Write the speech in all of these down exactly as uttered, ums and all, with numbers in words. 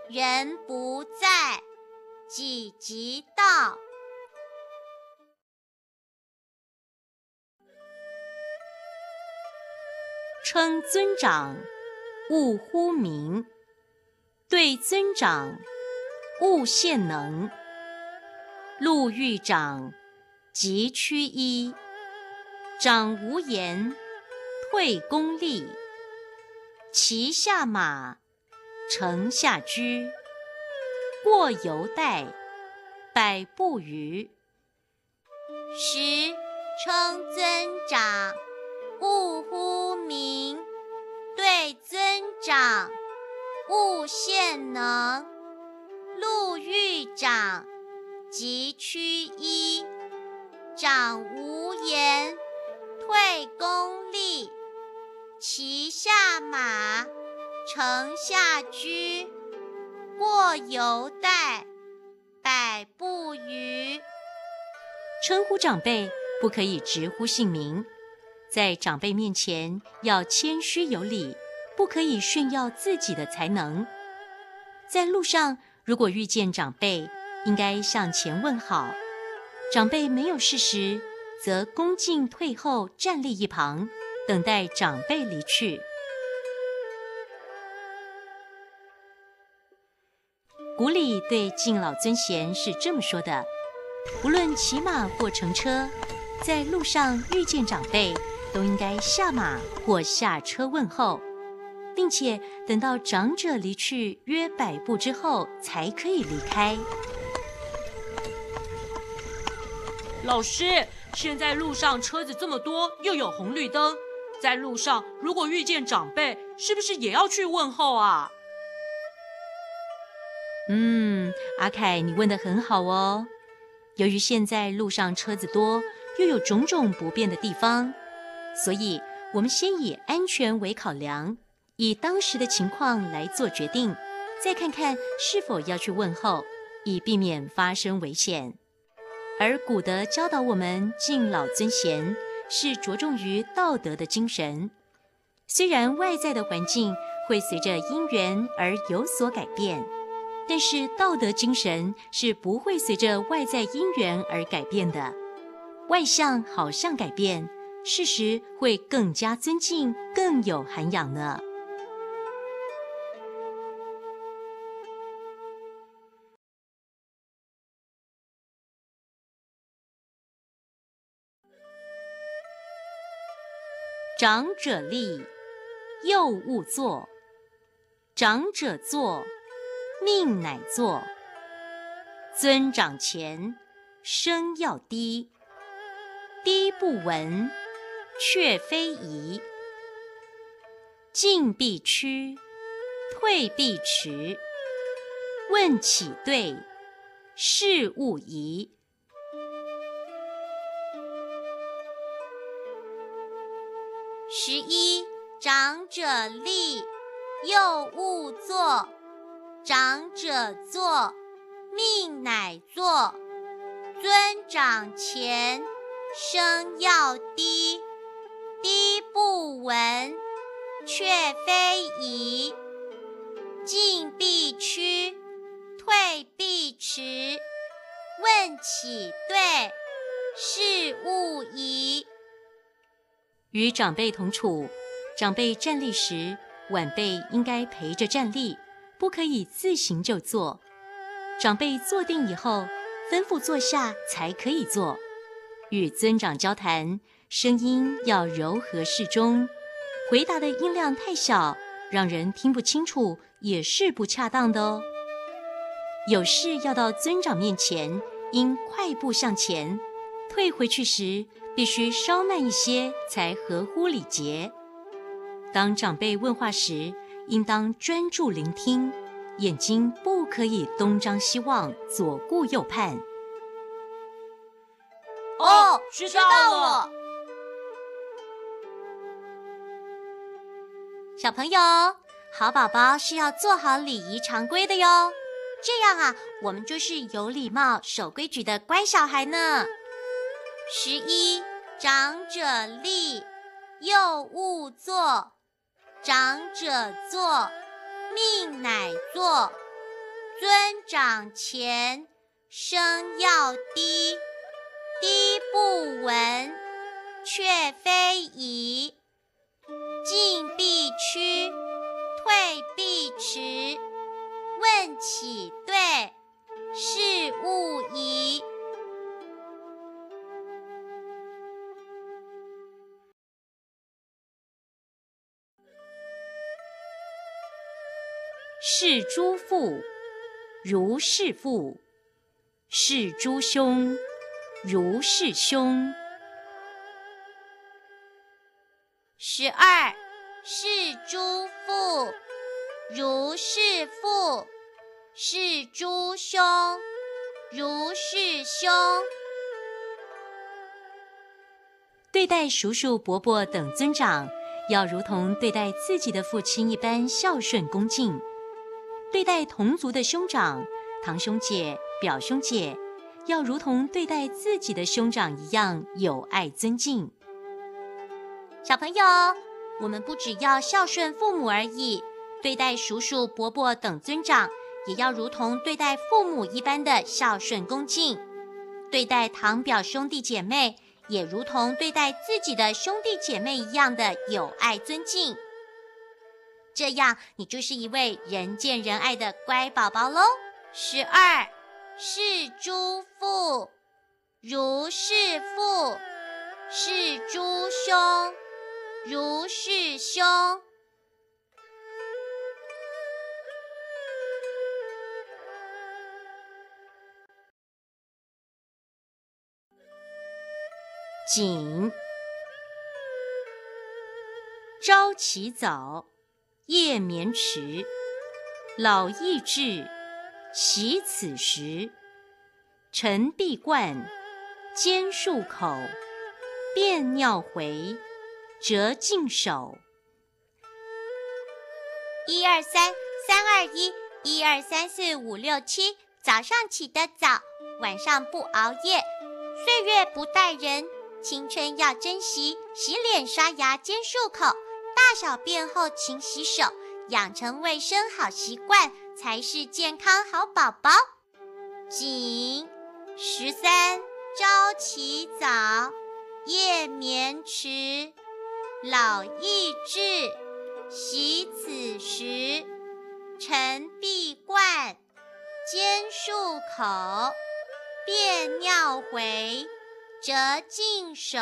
人不在，己即到。 称尊长，勿呼名；对尊长，勿献能。路遇长，即趋揖。长无言，退恭立。骑下马，乘下车。过犹待，百步余。 十称尊长，勿呼名；对尊长，勿献能。路遇长，即趋揖。长无言，退恭立。骑下马，乘下车。过犹待，百步余。 称呼长辈不可以直呼姓名，在长辈面前要谦虚有礼，不可以炫耀自己的才能。在路上如果遇见长辈，应该向前问好，长辈没有事时，则恭敬退后站立一旁，等待长辈离去。古礼对敬老尊贤是这么说的：无论骑马或乘车，在路上遇见长辈，都应该下马或下车问候，并且等到长者离去约百步之后才可以离开。 老师，现在路上车子这么多，又有红绿灯，在路上如果遇见长辈，是不是也要去问候啊？ 嗯，阿凯，你问得很好哦。由于现在路上车子多，又有种种不便的地方，所以我们先以安全为考量，以当时的情况来做决定，再看看是否要去问候，以避免发生危险。而古德教导我们敬老尊贤，是着重于道德的精神。虽然外在的环境会随着因缘而有所改变，但是道德精神是不会随着外在因缘而改变的。外相好像改变，事实会更加尊敬，更有涵养呢。长者立，幼勿坐；长者坐，命乃坐。尊长前，声要低，低不闻，却非宜。进必趋，退必迟。问起对，事勿疑。 十一长者立，幼勿坐；长者坐，命乃坐。尊长前，声要低，低不闻，却非宜。进必趋，退必迟。问起对，事勿疑。 与长辈同处，长辈站立时，晚辈应该陪着站立，不可以自行就坐。长辈坐定以后，吩咐坐下才可以坐。与尊长交谈，声音要柔和适中，回答的音量太小，让人听不清楚，也是不恰当的哦。有事要到尊长面前，应快步向前，退回去时必须稍慢一些，才合乎礼节。当长辈问话时，应当专注聆听，眼睛不可以东张西望，左顾右盼。 哦，知道了。小朋友，好宝宝是要做好礼仪常规的哟，这样啊，我们就是有礼貌、守规矩的乖小孩呢。十一长者立，幼勿坐；长者坐，命乃坐。 尊长前，声要低，低不闻，却非宜。进必趋，退必迟。问起对，事勿疑。 是诸父，如是父；是诸兄，如是兄。 十二，是诸父，如是父；是诸兄，如是兄。 对待叔叔、伯伯等尊长，要如同对待自己的父亲一般孝顺恭敬。对待同族的兄长、堂兄姐、表兄姐，要如同对待自己的兄长一样有爱尊敬。 小朋友，我们不只要孝顺父母而已，对待叔叔、伯伯等尊长，也要如同对待父母一般的孝顺恭敬。对待堂表兄弟姐妹，也如同对待自己的兄弟姐妹一样的有爱尊敬。这样，你就是一位人见人爱的乖宝宝喽。十二，是诸父，如是父；是诸兄，如是兄。 谨，朝起早，夜眠迟，老易至，习此时。晨必冠，兼漱口，便尿回，折净手。 一二三，三二一，一二三四五六七。早上起得早，晚上不熬夜。岁月不待人，青春要珍惜。洗脸刷牙兼漱口，大小便后勤洗手，养成卫生好习惯，才是健康好宝宝。谨。十三，朝起早，夜眠迟，老易至，习此时。晨必冠，兼漱口，便尿回，折净手。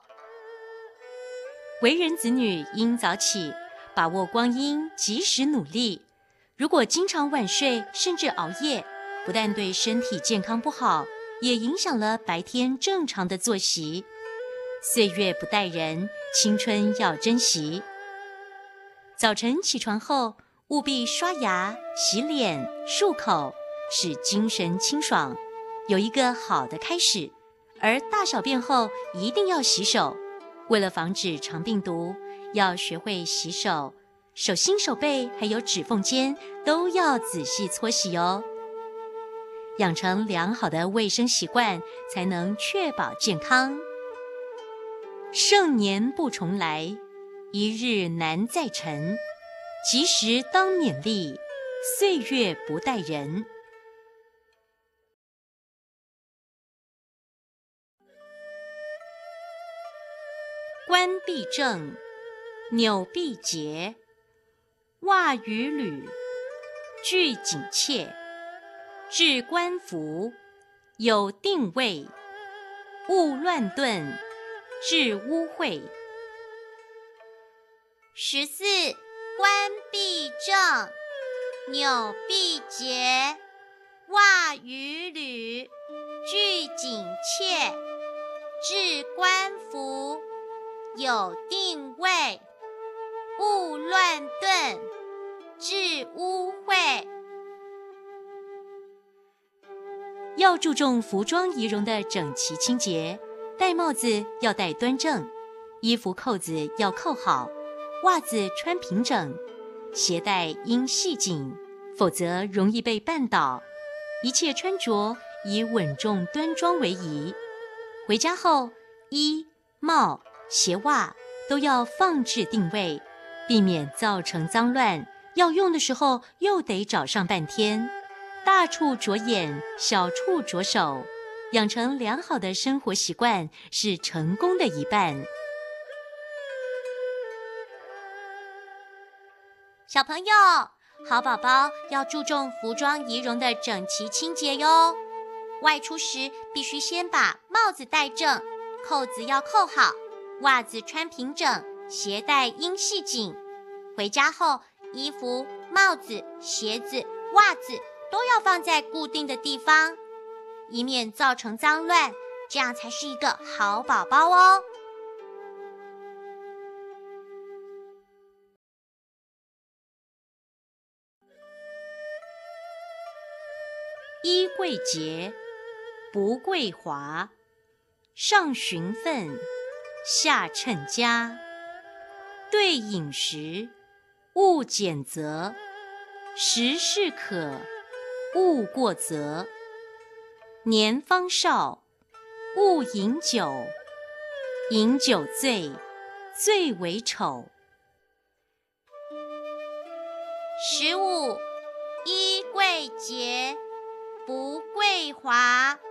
为人子女应早起，把握光阴，及时努力。如果经常晚睡，甚至熬夜，不但对身体健康不好，也影响了白天正常的作息。岁月不待人，青春要珍惜。早晨起床后，务必刷牙、洗脸、漱口，使精神清爽，有一个好的开始。而大小便后一定要洗手，为了防止肠病毒，要学会洗手，手心、手背还有指缝间都要仔细搓洗哦。养成良好的卫生习惯，才能确保健康。盛年不重来，一日难再晨。及时当勉励，岁月不待人。冠必正，纽必结，袜与履俱紧切。置冠服，有定位，勿乱顿，致污秽。 十四，冠必正，纽必结，袜与履俱紧切。置冠服，有定位，勿乱顿，致污秽。 要注重服装仪容的整齐清洁，戴帽子要戴端正，衣服扣子要扣好，袜子穿平整，鞋带应系紧，否则容易被绊倒。一切穿着以稳重端庄为宜。回家后，衣、帽、鞋袜都要放置定位，避免造成脏乱。要用的时候又得找上半天。 大处着眼，小处着手，养成良好的生活习惯是成功的一半。 小朋友，好宝宝要注重服装仪容的整齐清洁哟。外出时必须先把帽子戴正，扣子要扣好，袜子穿平整，鞋带应系紧。回家后，衣服、帽子、鞋子、袜子都要放在固定的地方，以免造成脏乱，这样才是一个好宝宝哦。 衣贵洁，不贵华，上循分，下称家。对饮食，勿拣择，时适可，勿过则。年方少，勿饮酒，饮酒醉，最为丑。 十五，衣贵洁，不贵华，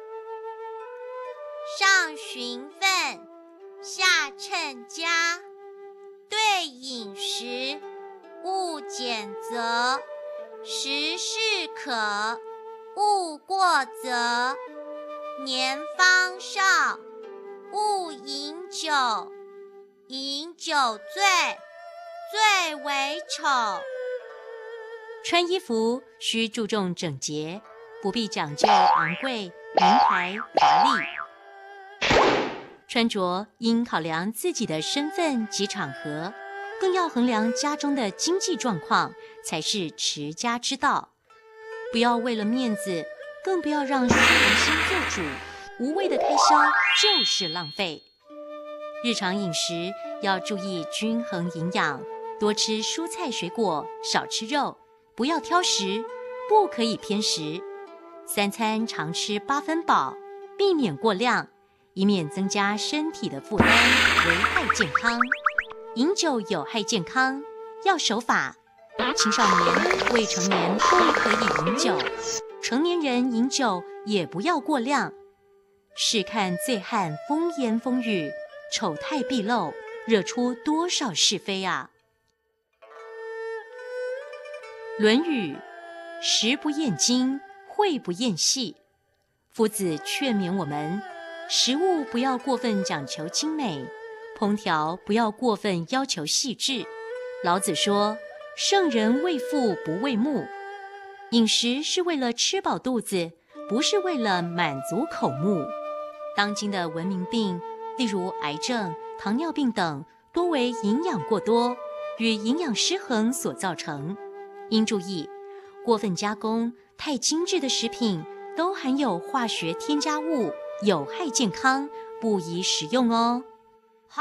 上循分，下称家。对饮食，勿拣择，时适可，勿过则。年方少，勿饮酒，饮酒醉，最为丑。 穿衣服需注重整洁，不必讲究昂贵、名牌、华丽。穿着应考量自己的身份及场合，更要衡量家中的经济状况，才是持家之道。不要为了面子，更不要让虚荣心做主，无谓的开销就是浪费。日常饮食要注意均衡营养，多吃蔬菜水果，少吃肉，不要挑食，不可以偏食。三餐常吃八分饱，避免过量，以免增加身体的负担，危害健康。饮酒有害健康，要守法。青少年、未成年不可以饮酒，成年人饮酒也不要过量。试看醉汉风言风语，丑态毕露，惹出多少是非啊！《论语》：食不厌精，诲不厌细。夫子劝勉我们，食物不要过分讲求精美，烹调不要过分要求细致。老子说，圣人为腹不为目，饮食是为了吃饱肚子，不是为了满足口目。当今的文明病，例如癌症、糖尿病等，多为营养过多与营养失衡所造成。应注意，过分加工、太精致的食品都含有化学添加物，有害健康，不宜食用哦。 好。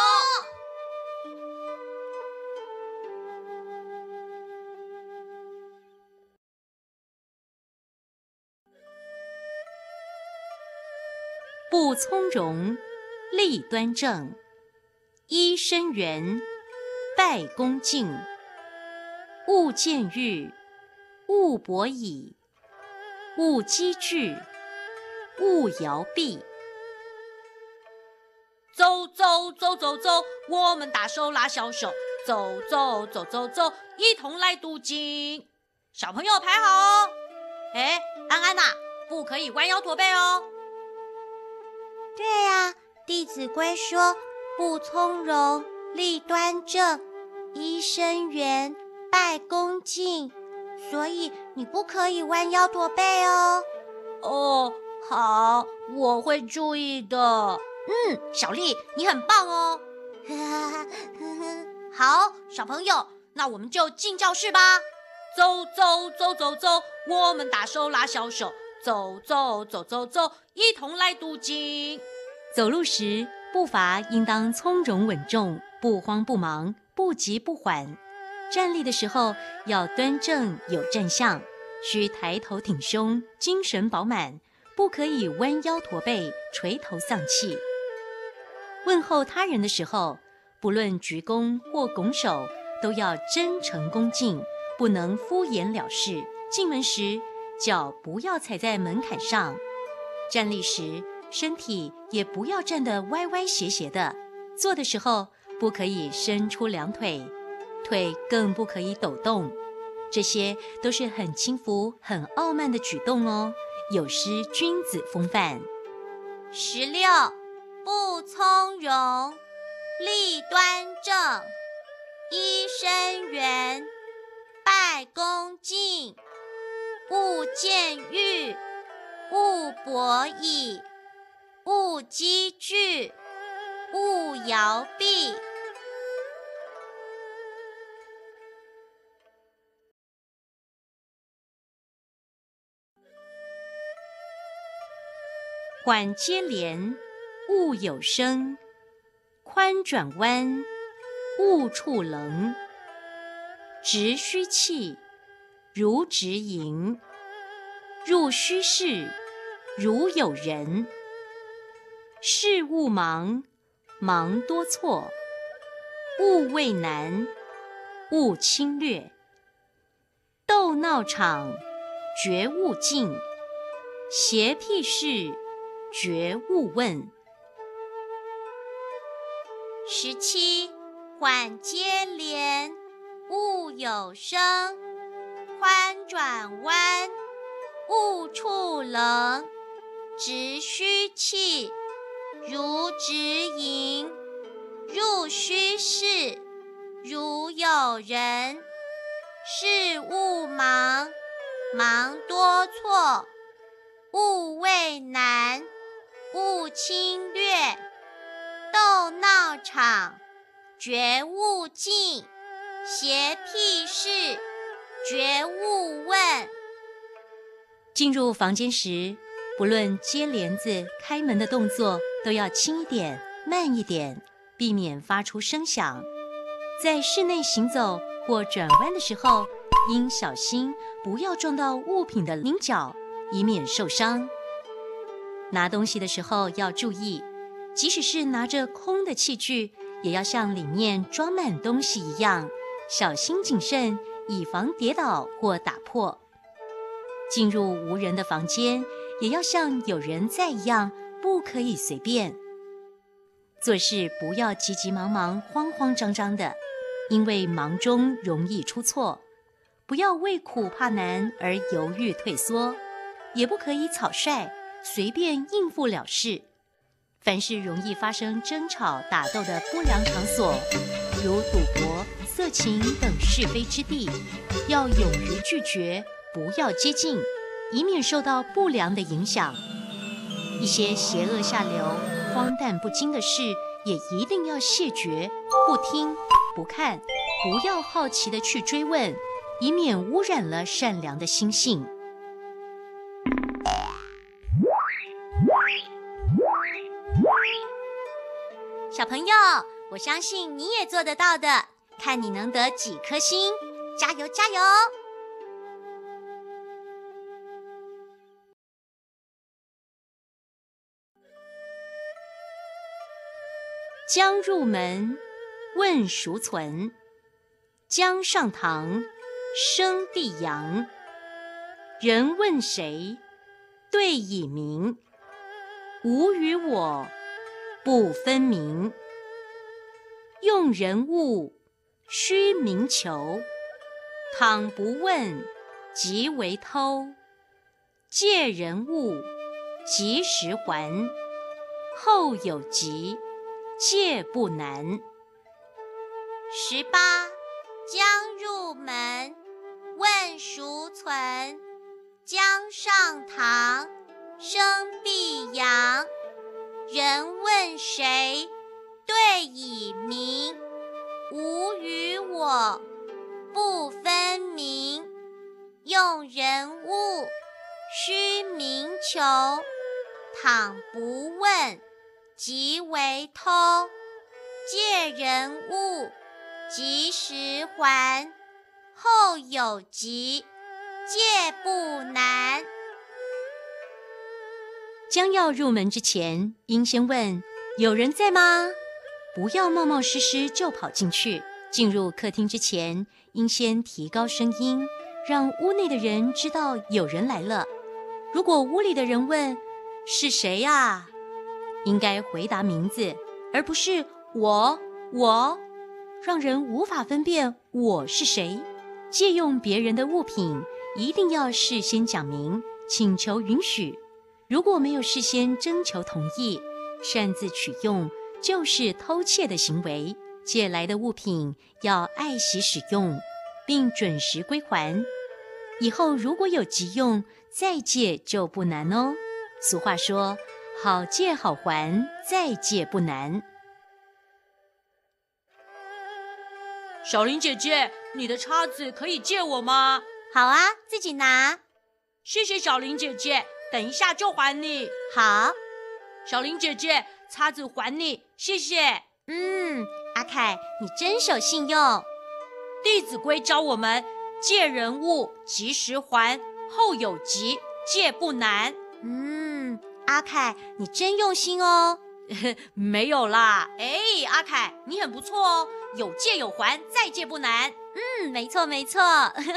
不从容，立端正，揖深圆，拜恭敬。勿僭欲，勿博倚，勿积聚，勿摇臂。 走走走走走，我们大手拉小手，走走走走走，一同来读经。小朋友排好哦。哎，安安呐、啊，不可以弯腰驼背哦。 对呀、啊，《弟子规》说：“不从容，立端正，揖深圆，拜恭敬。”所以你不可以弯腰驼背哦。 哦，好，我会注意的。 嗯，小丽，你很棒哦。好，小朋友，那我们就进教室吧。 走走走走走，我们大手拉小手，走走走走走，一同来读经。 走路时步伐应当从容稳重，不慌不忙，不急不缓。站立的时候要端正有站相，需抬头挺胸，精神饱满，不可以弯腰驼背，垂头丧气。问候他人的时候，不论鞠躬或拱手，都要真诚恭敬，不能敷衍了事。进门时脚不要踩在门槛上。站立时，身体也不要站得歪歪斜斜的。坐的时候，不可以伸出两腿，腿更不可以抖动。这些都是很轻浮、很傲慢的举动哦，有失君子风范。 十六，不从容，立端正，揖生圆，拜恭敬，勿见欲，勿博矣，勿积聚，勿摇臂。 缓接连，勿有声；宽转弯，勿触棱。直虚气，如直盈；入虚室，如有人。事勿忙，忙多错；勿畏难，勿侵略。斗闹场，绝勿近；邪僻事，绝勿问。 十七，缓接连，勿有声；宽转弯，勿触棱。直虚气，如直盈；入虚室，如有人。事勿忙，忙多错；勿畏难，勿侵略。斗闹场，绝勿近；邪僻事，绝勿问。 进入房间时，不论接帘子、开门的动作，都要轻一点、慢一点，避免发出声响。在室内行走或转弯的时候，应小心不要撞到物品的棱角，以免受伤。拿东西的时候要注意，即使是拿着空的器具，也要像里面装满东西一样，小心谨慎，以防跌倒或打破。进入无人的房间，也要像有人在一样，不可以随便。做事不要急急忙忙、慌慌张张的，因为忙中容易出错。不要为苦怕难而犹豫退缩，也不可以草率，随便应付了事。凡是容易发生争吵、打斗的不良场所，如赌博、色情等是非之地，要勇于拒绝，不要接近，以免受到不良的影响。一些邪恶下流、荒诞不经的事，也一定要谢绝，不听、不看，不要好奇地去追问，以免污染了善良的心性。 小朋友，我相信你也做得到的，看你能得几颗星，加油加油！ 将入门，问孰存；将上堂，生地阳。人问谁，对以明。吾与我，不分明。用人物，须明求。倘不问，即为偷。借人物，及时还。后有急，戒不难。 十八，将入门，问孰存；将上堂，生必扬。人问谁，对以明。吾与我，不分明。用人物，须明求。倘不问，即为偷。借人物，及时还。后有急，戒不难。 将要入门之前，应先问有人在吗？不要冒冒失失就跑进去。进入客厅之前，应先提高声音， 让屋内的人知道有人来了。如果屋里的人问是谁呀，应该回答名字，而不是我我，让人无法分辨我是谁。借用别人的物品，一定要事先讲明，请求允许。如果没有事先征求同意，擅自取用就是偷窃的行为。借来的物品要爱惜使用，并准时归还。以后如果有急用，再借就不难哦。俗话说，好借好还，再借不难。 小林姐姐，你的叉子可以借我吗？ 好啊，自己拿。 谢谢小林姐姐，等一下就还你。 好， 小林姐姐，叉子还你，谢谢。 嗯，阿凯，你真守信用。《 弟子规》教我们，借人物及时还，后有急，借不难。 嗯，阿凯，你真用心哦。 没有啦，哎，阿凯，你很不错哦，有借有还，再借不难。 嗯，没错没错。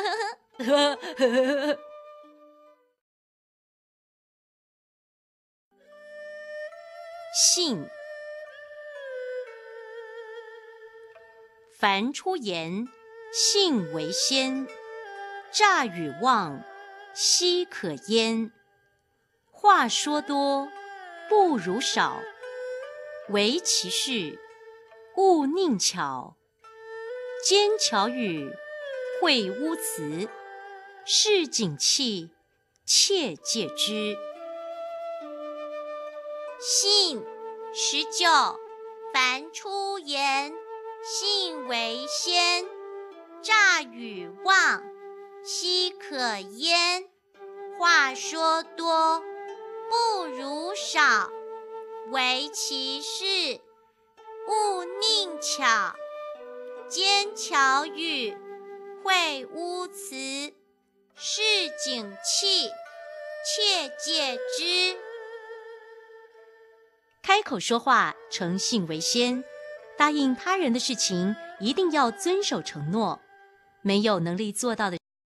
信。凡出言，信为先。诈与妄，奚可焉？话说多，不如少。唯其事，勿佞巧。奸巧语，秽污词。市井气，切戒之。 信十九，凡出言，信为先。诈与妄，奚可焉？话说多，不如少。唯其事，勿佞巧。奸巧语，秽污词。市井气，切戒之。 开口说话，诚信为先。答应他人的事情，一定要遵守承诺。没有能力做到的